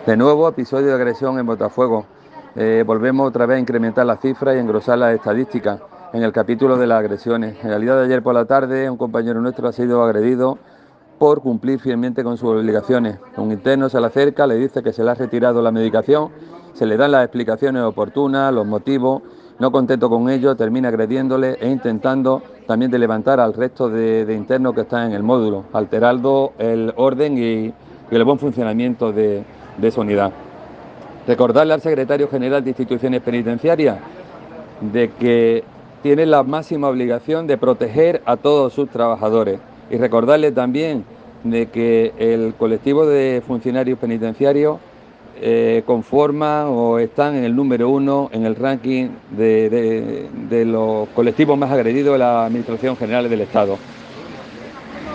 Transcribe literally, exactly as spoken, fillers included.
De nuevo, episodio de agresión en Botafuego. Eh, volvemos otra vez a incrementar las cifras y engrosar las estadísticas en el capítulo de las agresiones. En realidad, de ayer por la tarde, un compañero nuestro ha sido agredido por cumplir fielmente con sus obligaciones. Un interno se le acerca, le dice que se le ha retirado la medicación, se le dan las explicaciones oportunas, los motivos. No contento con ello, termina agrediéndole e intentando también de levantar al resto de, de internos que están en el módulo, alterando el orden y, y el buen funcionamiento de, de esa unidad. Recordarle al secretario general de Instituciones Penitenciarias de que tiene la máxima obligación de proteger a todos sus trabajadores y recordarle también de que el colectivo de funcionarios penitenciarios eh, conforman o están en el número uno en el ranking de, de, de los colectivos más agredidos de la Administración General del Estado.